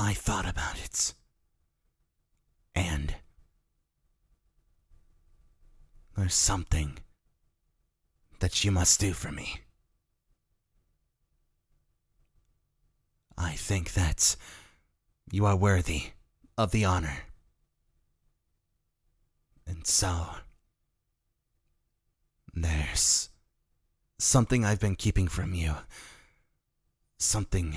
I thought about it. And there's something that you must do for me. I think that you are worthy of the honor. And so, there's something I've been keeping from you. Something,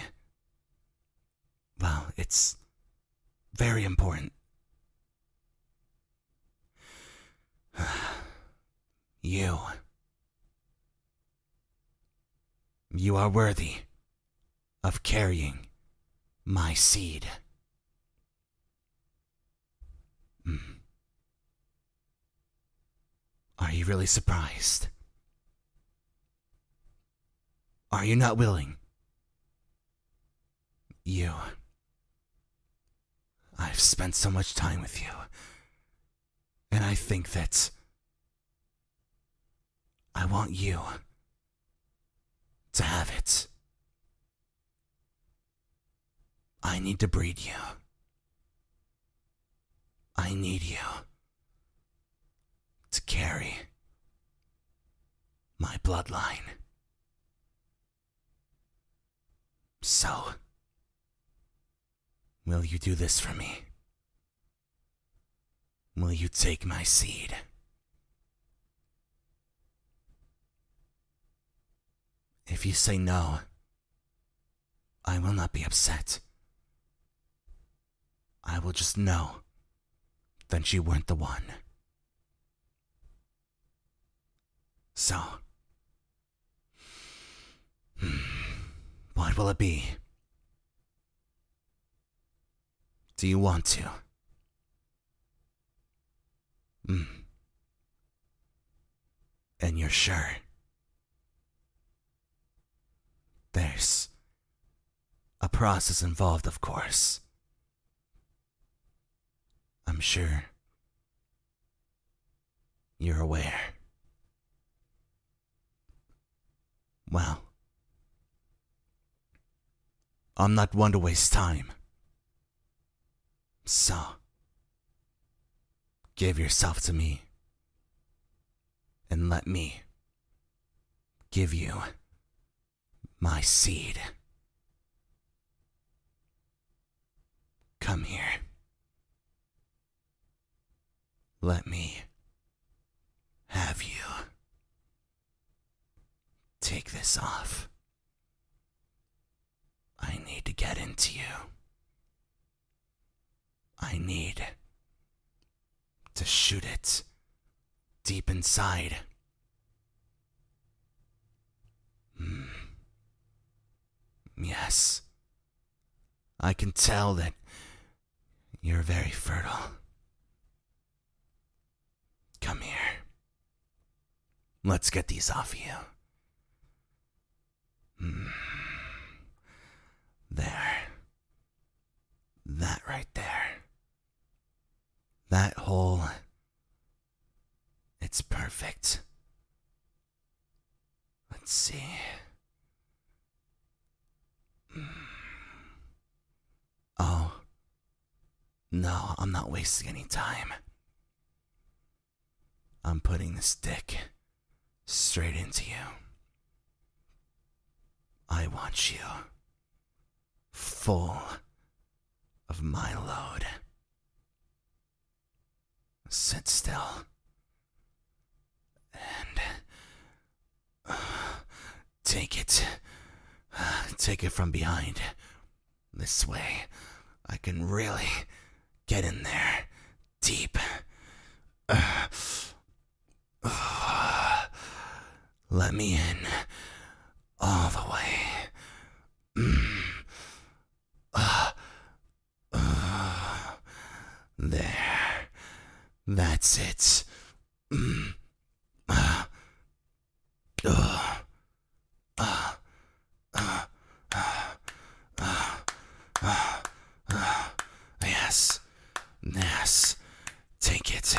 well, it's very important. You are worthy of carrying my seed. Are you really surprised? Are you not willing? I've spent so much time with you, and I think that I want you to have it. I need to breed you. I need you to carry my bloodline. So, will you do this for me? Will you take my seed? If you say no, I will not be upset. I will just know that you weren't the one. So, what will it be? Do you want to? And you're sure? There's a process involved, of course. I'm sure you're aware. Well, I'm not one to waste time. So, give yourself to me, and let me give you my seed. Come here. Let me have you. Take this off. I need to get into you. I need to shoot it deep inside. Yes. I can tell that you're very fertile. Come here. Let's get these off you. There. That right there. That hole. It's perfect. Let's see. Oh. No, I'm not wasting any time. I'm putting the stick straight into you. I want you full of my load. Sit still. And take it. Take it from behind. This way, I can really get in there deep. Let me in all the way. There. That's it. Yes. Yes. Take it.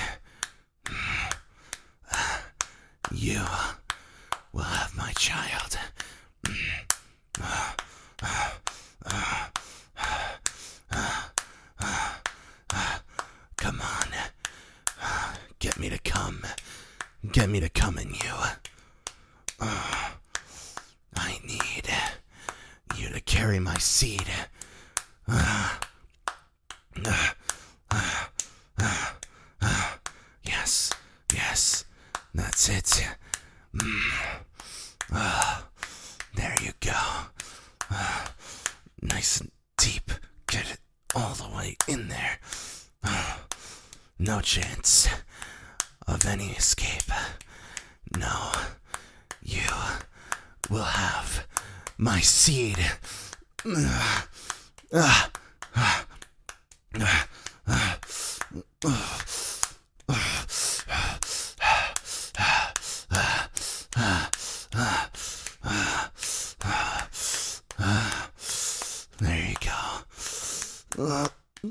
You will have my child. get me to come in you. I need you to carry my seed. Yes, yes, that's it. There you go. Nice and deep. Get it all the way in there. No chance of any escape. No, you will have my seed. There you go.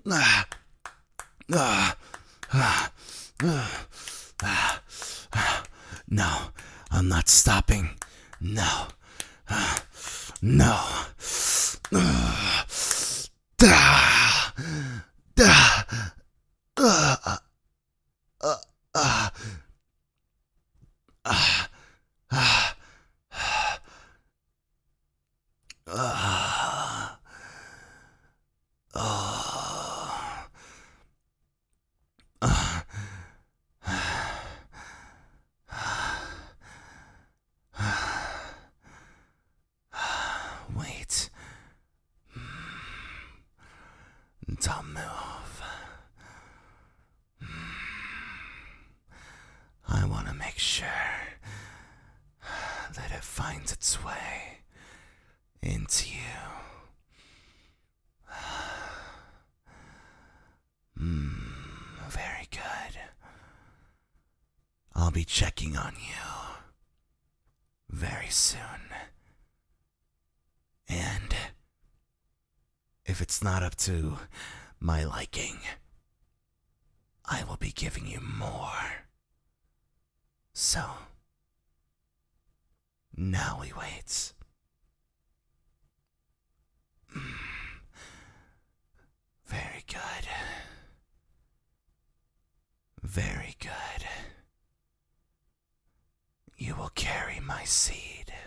No, I'm not stopping. No. No. Wait. Don't move. I want to make sure that it finds its way into you. Very good. I'll be checking on you very soon. And if it's not up to my liking, I will be giving you more. So, now we wait. Very good. Very good. You will carry my seed.